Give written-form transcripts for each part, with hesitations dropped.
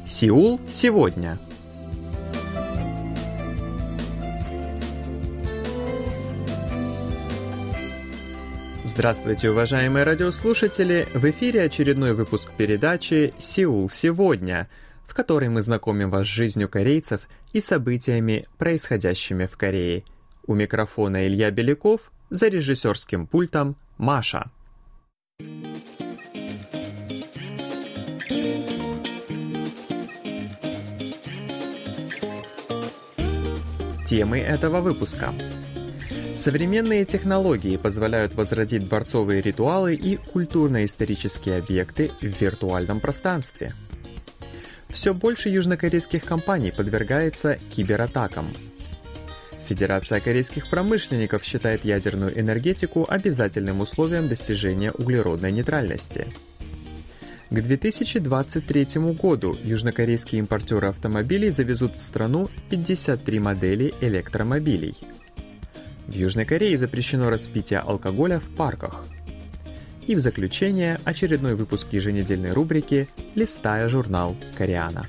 Сеул сегодня. Здравствуйте, уважаемые радиослушатели! В эфире очередной выпуск передачи «Сеул сегодня», в которой мы знакомим вас с жизнью корейцев и событиями, происходящими в Корее. У микрофона Илья Беляков, за режиссерским пультом Маша. Темы этого выпуска. Современные технологии позволяют возродить дворцовые ритуалы и культурно-исторические объекты в виртуальном пространстве. Все больше южнокорейских компаний подвергается кибератакам. Федерация корейских промышленников считает ядерную энергетику обязательным условием достижения углеродной нейтральности. К 2023 году южнокорейские импортеры автомобилей завезут в страну 53 модели электромобилей. В Южной Корее запрещено распитие алкоголя в парках. И в заключение очередной выпуск еженедельной рубрики «Листая журнал Кореана».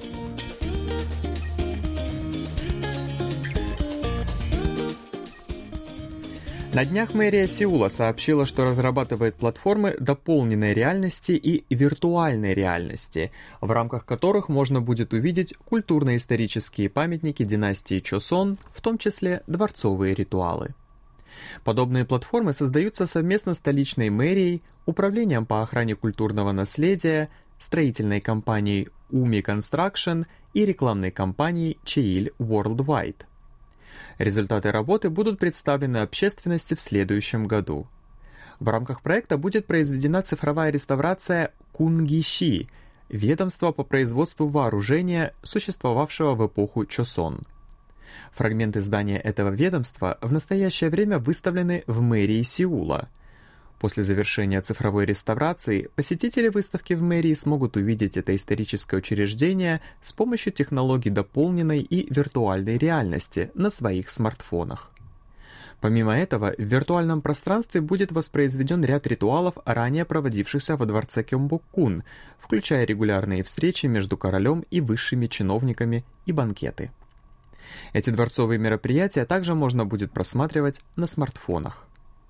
На днях мэрия Сеула сообщила, что разрабатывает платформы дополненной реальности и виртуальной реальности, в рамках которых можно будет увидеть культурно-исторические памятники династии Чосон, в том числе дворцовые ритуалы. Подобные платформы создаются совместно с столичной мэрией, Управлением по охране культурного наследия, строительной компанией Umi Construction и рекламной компанией Cheil Worldwide. Результаты работы будут представлены общественности в следующем году. В рамках проекта будет произведена цифровая реставрация Кунгиши, ведомства по производству вооружения, существовавшего в эпоху Чосон. Фрагменты здания этого ведомства в настоящее время выставлены в мэрии Сеула. После завершения цифровой реставрации посетители выставки в мэрии смогут увидеть это историческое учреждение с помощью технологий дополненной и виртуальной реальности на своих смартфонах. Помимо этого, в виртуальном пространстве будет воспроизведен ряд ритуалов, ранее проводившихся во дворце Кёмбокгун, включая регулярные встречи между королем и высшими чиновниками и банкеты. Эти дворцовые мероприятия также можно будет просматривать на смартфонах.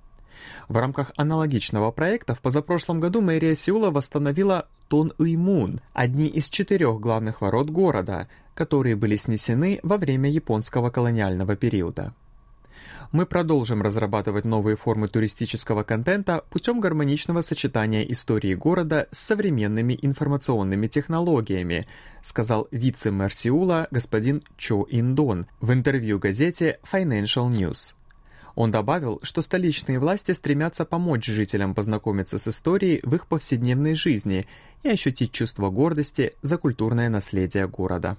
В рамках аналогичного проекта в позапрошлом году мэрия Сеула восстановила Тонъймун, одни из 4 главных ворот города, которые были снесены во время японского колониального периода. Мы продолжим разрабатывать новые формы туристического контента путем гармоничного сочетания истории города с современными информационными технологиями, сказал вице-мэр Сеула господин Чо Ин-дон в интервью газете Financial News. Он добавил, что столичные власти стремятся помочь жителям познакомиться с историей в их повседневной жизни и ощутить чувство гордости за культурное наследие города.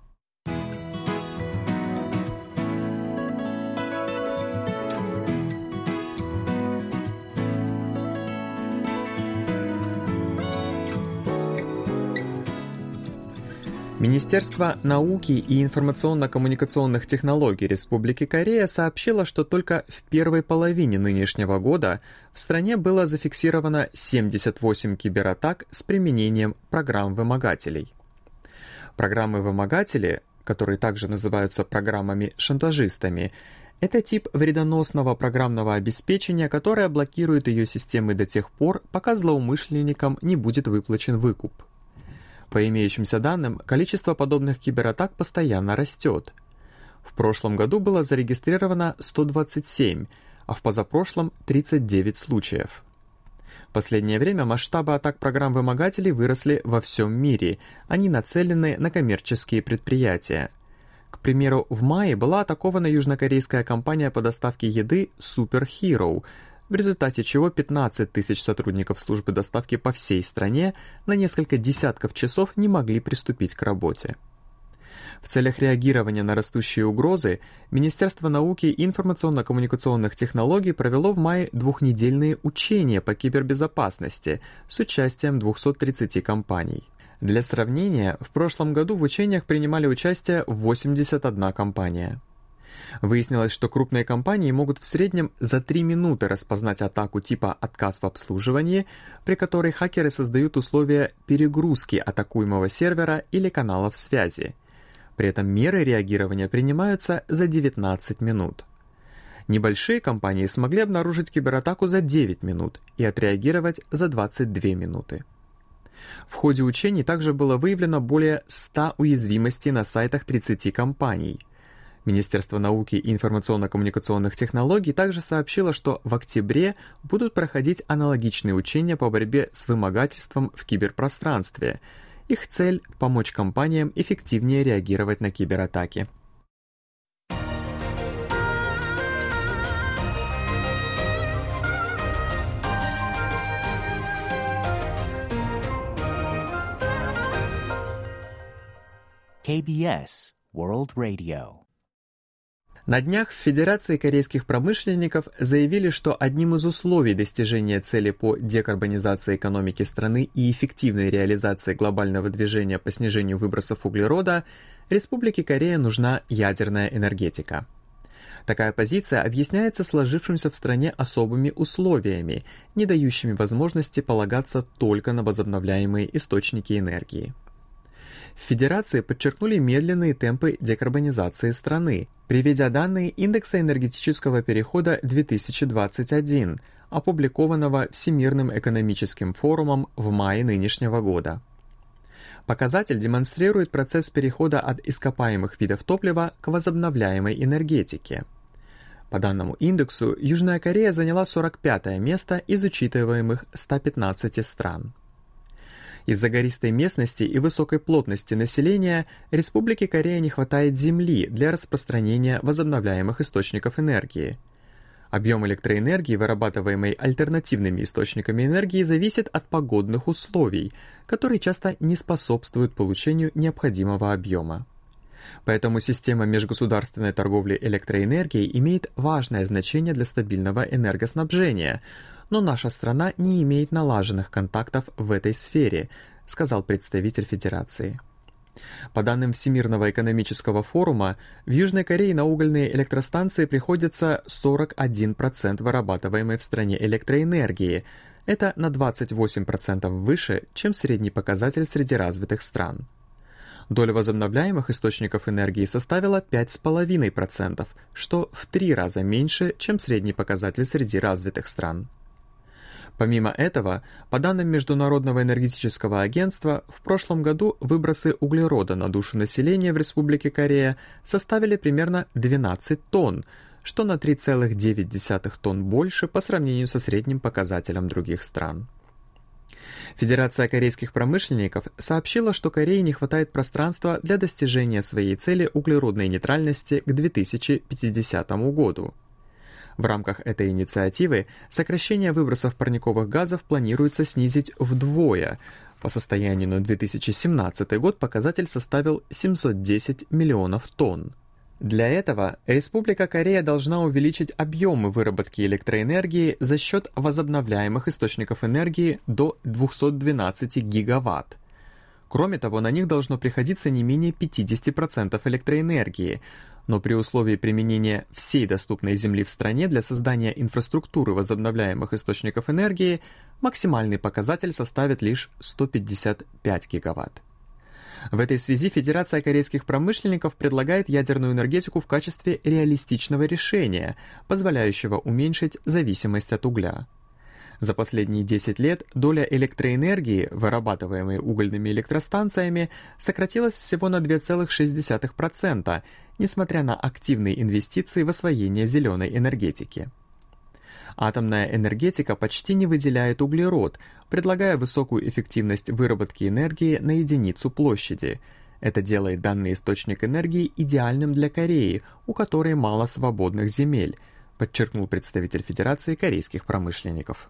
Министерство науки и информационно-коммуникационных технологий Республики Корея сообщило, что только в первой половине нынешнего года в стране было зафиксировано 78 кибератак с применением программ-вымогателей. Программы-вымогатели, которые также называются программами-шантажистами, это тип вредоносного программного обеспечения, которое блокирует ее системы до тех пор, пока злоумышленникам не будет выплачен выкуп. По имеющимся данным, количество подобных кибератак постоянно растет. В прошлом году было зарегистрировано 127, а в позапрошлом 39 случаев. В последнее время масштабы атак программ-вымогателей выросли во всем мире, они нацелены на коммерческие предприятия. К примеру, в мае была атакована южнокорейская компания по доставке еды Super Hero, в результате чего 15 тысяч сотрудников службы доставки по всей стране на несколько десятков часов не могли приступить к работе. В целях реагирования на растущие угрозы Министерство науки и информационно-коммуникационных технологий провело в мае двухнедельные учения по кибербезопасности с участием 230 компаний. Для сравнения, в прошлом году в учениях принимали участие 81 компания. Выяснилось, что крупные компании могут в среднем за 3 минуты распознать атаку типа «отказ в обслуживании», при которой хакеры создают условия перегрузки атакуемого сервера или каналов связи. При этом меры реагирования принимаются за 19 минут. Небольшие компании смогли обнаружить кибератаку за 9 минут и отреагировать за 22 минуты. В ходе учений также было выявлено более 100 уязвимостей на сайтах 30 компаний. Министерство науки и информационно-коммуникационных технологий также сообщило, что в октябре будут проходить аналогичные учения по борьбе с вымогательством в киберпространстве. Их цель – помочь компаниям эффективнее реагировать на кибератаки. KBS World Radio. На днях в Федерации корейских промышленников заявили, что одним из условий достижения цели по декарбонизации экономики страны и эффективной реализации глобального движения по снижению выбросов углерода Республике Корея нужна ядерная энергетика. Такая позиция объясняется сложившимся в стране особыми условиями, не дающими возможности полагаться только на возобновляемые источники энергии. В Федерации подчеркнули медленные темпы декарбонизации страны, приведя данные индекса энергетического перехода 2021, опубликованного Всемирным экономическим форумом в мае нынешнего года. Показатель демонстрирует процесс перехода от ископаемых видов топлива к возобновляемой энергетике. По данному индексу, Южная Корея заняла 45-е место из учитываемых 115 стран. Из-за гористой местности и высокой плотности населения Республике Корея не хватает земли для распространения возобновляемых источников энергии. Объем электроэнергии, вырабатываемой альтернативными источниками энергии, зависит от погодных условий, которые часто не способствуют получению необходимого объема. Поэтому система межгосударственной торговли электроэнергией имеет важное значение для стабильного энергоснабжения, но наша страна не имеет налаженных контактов в этой сфере, сказал представитель Федерации. По данным Всемирного экономического форума, в Южной Корее на угольные электростанции приходится 41% вырабатываемой в стране электроэнергии. Это на 28% выше, чем средний показатель среди развитых стран. Доля возобновляемых источников энергии составила 5,5%, что в 3 раза меньше, чем средний показатель среди развитых стран. Помимо этого, по данным Международного энергетического агентства, в прошлом году выбросы углерода на душу населения в Республике Корея составили примерно 12 тонн, что на 3,9 тонн больше по сравнению со средним показателем других стран. Федерация корейских промышленников сообщила, что Корее не хватает пространства для достижения своей цели углеродной нейтральности к 2050 году. В рамках этой инициативы сокращение выбросов парниковых газов планируется снизить вдвое. По состоянию на 2017 год показатель составил 710 миллионов тонн. Для этого Республика Корея должна увеличить объемы выработки электроэнергии за счет возобновляемых источников энергии до 212 гигаватт. Кроме того, на них должно приходиться не менее 50% электроэнергии, но при условии применения всей доступной земли в стране для создания инфраструктуры возобновляемых источников энергии максимальный показатель составит лишь 155 гигаватт. В этой связи Федерация корейских промышленников предлагает ядерную энергетику в качестве реалистичного решения, позволяющего уменьшить зависимость от угля. За последние 10 лет доля электроэнергии, вырабатываемой угольными электростанциями, сократилась всего на 2,6%, несмотря на активные инвестиции в освоение зеленой энергетики. Атомная энергетика почти не выделяет углерод, предлагая высокую эффективность выработки энергии на единицу площади. Это делает данный источник энергии идеальным для Кореи, у которой мало свободных земель, подчеркнул представитель Федерации корейских промышленников.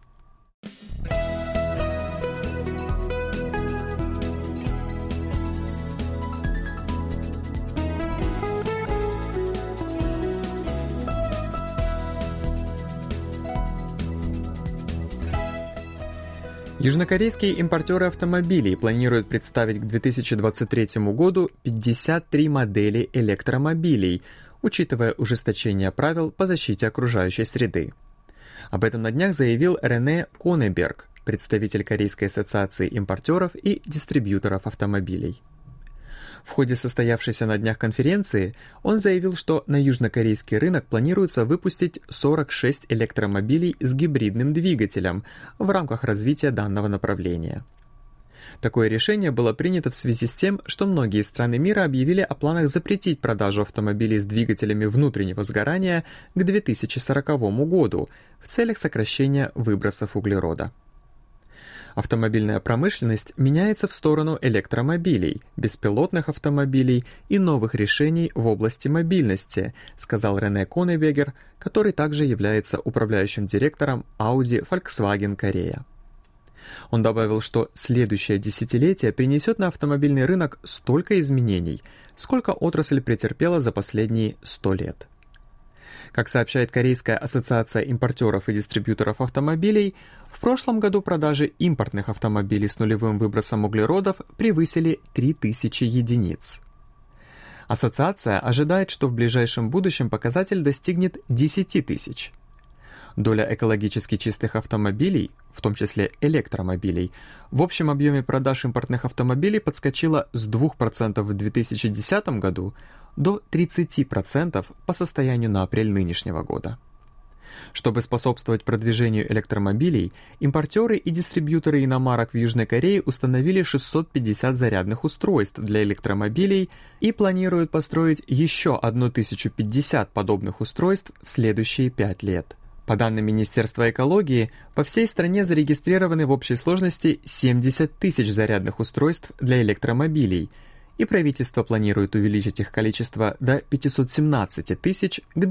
Южнокорейские импортеры автомобилей планируют представить к 2023 году 53 модели электромобилей, учитывая ужесточение правил по защите окружающей среды. Об этом на днях заявил Рене Конеберг, представитель Корейской ассоциации импортеров и дистрибьюторов автомобилей. В ходе состоявшейся на днях конференции он заявил, что на южнокорейский рынок планируется выпустить 46 электромобилей с гибридным двигателем в рамках развития данного направления. Такое решение было принято в связи с тем, что многие страны мира объявили о планах запретить продажу автомобилей с двигателями внутреннего сгорания к 2040 году в целях сокращения выбросов углерода. Автомобильная промышленность меняется в сторону электромобилей, беспилотных автомобилей и новых решений в области мобильности, сказал Рене Конебегер, который также является управляющим директором Audi Volkswagen Корея. Он добавил, что следующее десятилетие принесет на автомобильный рынок столько изменений, сколько отрасль претерпела за последние 100 лет. Как сообщает Корейская ассоциация импортеров и дистрибьюторов автомобилей, в прошлом году продажи импортных автомобилей с нулевым выбросом углеродов превысили 3000 единиц. Ассоциация ожидает, что в ближайшем будущем показатель достигнет 10 тысяч. Доля экологически чистых автомобилей, в том числе электромобилей, в общем объеме продаж импортных автомобилей подскочила с 2% в 2010 году до 30% по состоянию на апрель нынешнего года. Чтобы способствовать продвижению электромобилей, импортеры и дистрибьюторы иномарок в Южной Корее установили 650 зарядных устройств для электромобилей и планируют построить еще 1050 подобных устройств в следующие 5 лет. По данным Министерства экологии, по всей стране зарегистрированы в общей сложности 70 тысяч зарядных устройств для электромобилей, и правительство планирует увеличить их количество до 517 тысяч к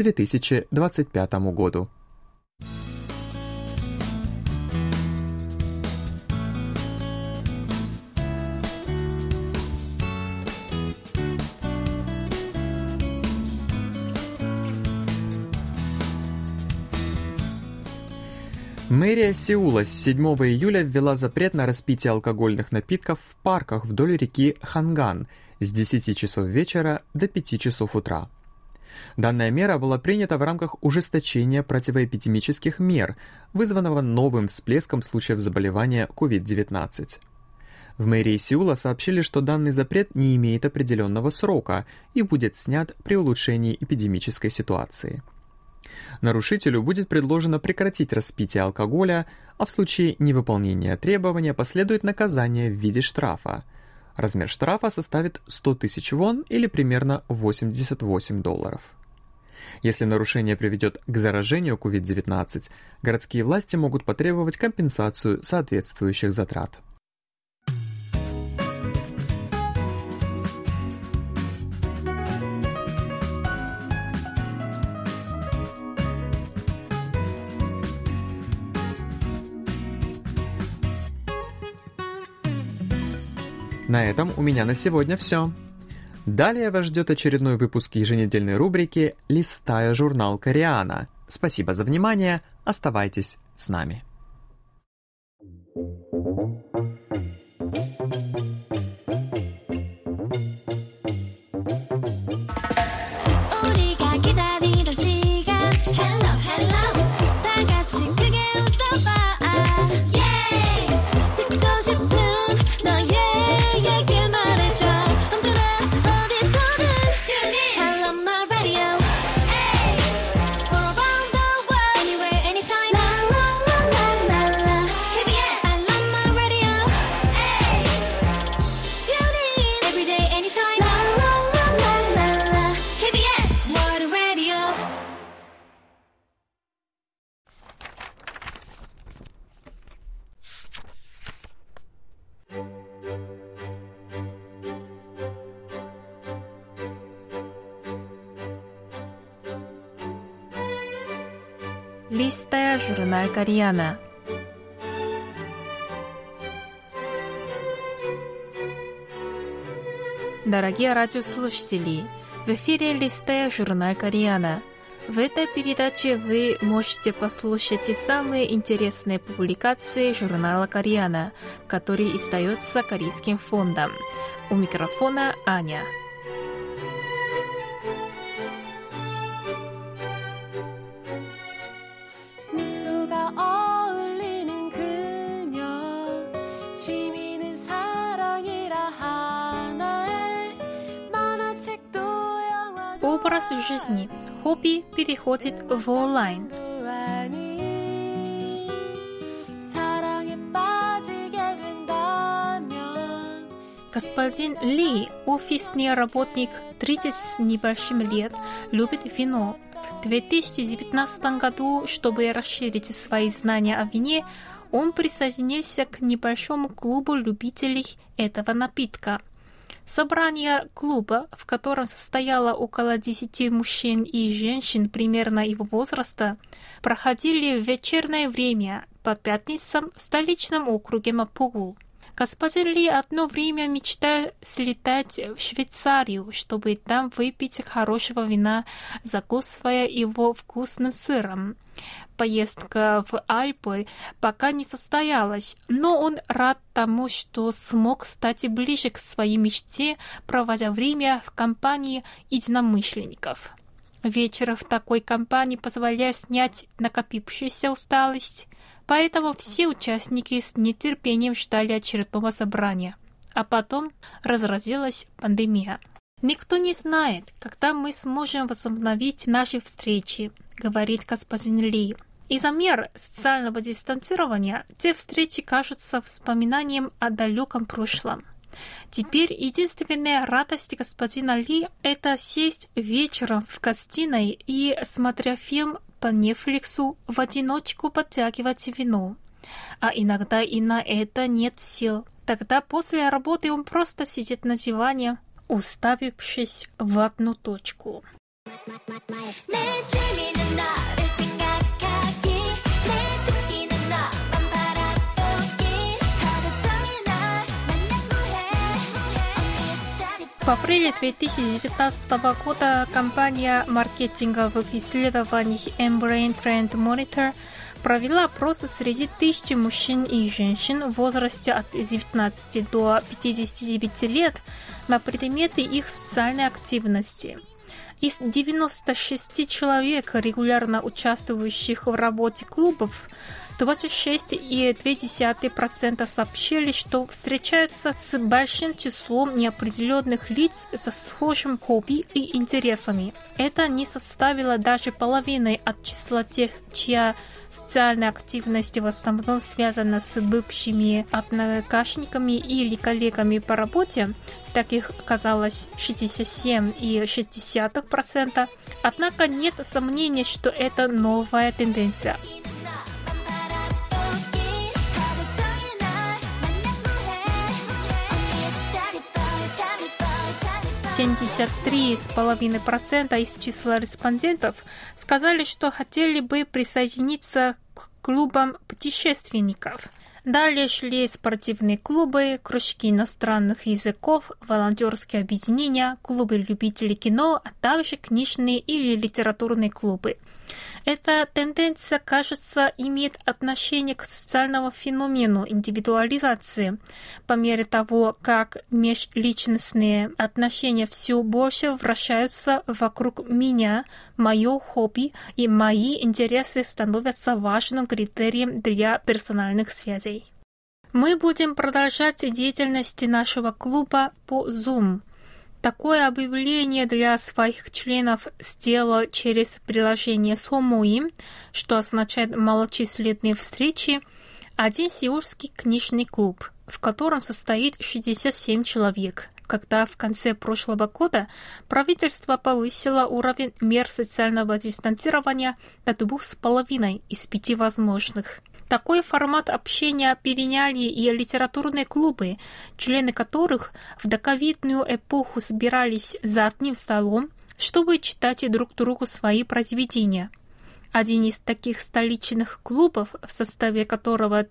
2025 году. Мэрия Сеула с 7 июля ввела запрет на распитие алкогольных напитков в парках вдоль реки Ханган с 10 часов вечера до 5 часов утра. Данная мера была принята в рамках ужесточения противоэпидемических мер, вызванного новым всплеском случаев заболевания COVID-19. В мэрии Сеула сообщили, что данный запрет не имеет определенного срока и будет снят при улучшении эпидемической ситуации. Нарушителю будет предложено прекратить распитие алкоголя, а в случае невыполнения требования последует наказание в виде штрафа. Размер штрафа составит 100 тысяч вон или примерно $88. Если нарушение приведет к заражению COVID-19, городские власти могут потребовать компенсацию соответствующих затрат. На этом у меня на сегодня все. Далее вас ждет очередной выпуск еженедельной рубрики «Листая журнал Кореана». Спасибо за внимание, оставайтесь с нами. Листая журнал Кореана. Дорогие радиослушатели, в эфире «Листая журнал Кореана». В этой передаче вы можете послушать самые интересные публикации журнала Кореана, который издается Корейским фондом. У микрофона Аня. образ жизни, хобби переходит в онлайн. Господин Ли, офисный работник 30 с небольшим лет, любит вино. В 2019 году, чтобы расширить свои знания о вине, он присоединился к небольшому клубу любителей этого напитка. Собрание клуба, в котором состояло около 10 мужчин и женщин примерно его возраста, проходили в вечернее время по пятницам в столичном округе Мапугу. Господин Ли одно время мечтал слетать в Швейцарию, чтобы там выпить хорошего вина, закусывая его вкусным сыром. Поездка в Альпы пока не состоялась, но он рад тому, что смог стать ближе к своей мечте, проводя время в компании единомышленников. Вечер в такой компании позволяет снять накопившуюся усталость, поэтому все участники с нетерпением ждали очередного собрания. А потом разразилась пандемия. «Никто не знает, когда мы сможем возобновить наши встречи», говорит господин Ли. Из-за мер социального дистанцирования те встречи кажутся вспоминанием о далеком прошлом. Теперь единственная радость господина Ли – это сесть вечером в гостиной и, смотря фильм по Netflix, в одиночку подтягивать вино. А иногда и на это нет сил. Тогда после работы он просто сидит на диване, уставившись в одну точку. В апреле 2019 года компания маркетинговых исследований M-Brain Trend Monitor провела опрос среди 1000 мужчин и женщин в возрасте от 19 до 59 лет на предметы их социальной активности. Из 96 человек, регулярно участвующих в работе клубов, 26,2% сообщили, что встречаются с большим числом неопределенных лиц со схожим хобби и интересами. Это не составило даже половины от числа тех, чья социальная активность в основном связана с бывшими однокашниками или коллегами по работе. Таких оказалось 67,6%. Однако нет сомнений, что это новая тенденция. 73,5% из числа респондентов сказали, что хотели бы присоединиться к клубам путешественников. Далее шли спортивные клубы, кружки иностранных языков, волонтерские объединения, клубы любителей кино, а также книжные или литературные клубы. Эта тенденция, кажется, имеет отношение к социальному феномену индивидуализации. По мере того, как межличностные отношения все больше вращаются вокруг меня, мое хобби и мои интересы становятся важным критерием для персональных связей. Мы будем продолжать деятельность нашего клуба по Zoom. Такое объявление для своих членов сделал через приложение Сомуим, что означает «малочисленные встречи», один сеульский книжный клуб, в котором состоит 67 человек. Когда в конце прошлого года правительство повысило уровень мер социального дистанцирования до 2,5 из 5 возможных. Такой формат общения переняли и литературные клубы, члены которых в доковидную эпоху собирались за одним столом, чтобы читать друг другу свои произведения. Один из таких столичных клубов, в составе которого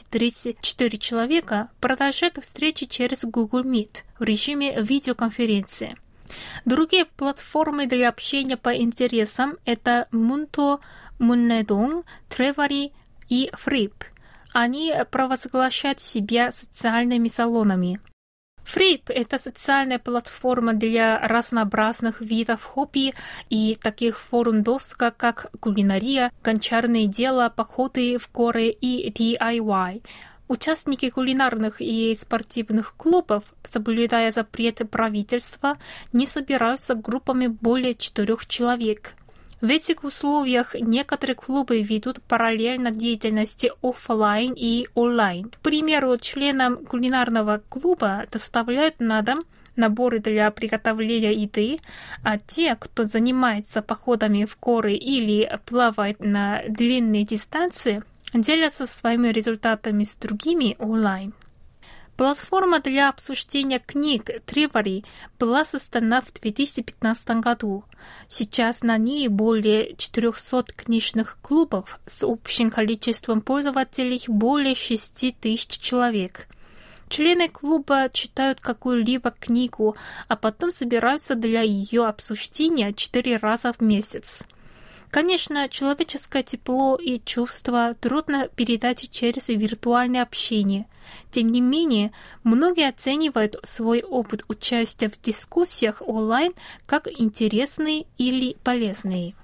234 человека, продолжает встречи через Google Meet в режиме видеоконференции. Другие платформы для общения по интересам – это Munto, Munnaedong, Trevari и Frip. Они провозглашают себя социальными салонами. Frip – это социальная платформа для разнообразных видов хобби и таких форум-досок, как кулинария, гончарные дела, походы в горы и DIY. Участники кулинарных и спортивных клубов, соблюдая запрет правительства, не собираются группами более 4 человек. В этих условиях некоторые клубы ведут параллельно деятельности офлайн и онлайн. К примеру, членам кулинарного клуба доставляют на дом наборы для приготовления еды, а те, кто занимается походами в горы или плавает на длинные дистанции, делятся своими результатами с другими онлайн. Платформа для обсуждения книг Trivaly была создана в 2015 году. Сейчас на ней более 400 книжных клубов с общим количеством пользователей более 6 тысяч человек. Члены клуба читают какую-либо книгу, а потом собираются для ее обсуждения 4 раза в месяц. Конечно, человеческое тепло и чувства трудно передать через виртуальное общение. Тем не менее, многие оценивают свой опыт участия в дискуссиях онлайн как интересный или полезный.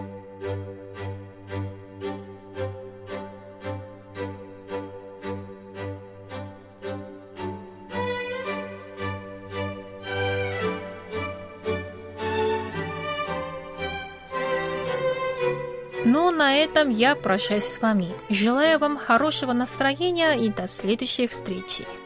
Ну, на этом я прощаюсь с вами. Желаю вам хорошего настроения и до следующей встречи.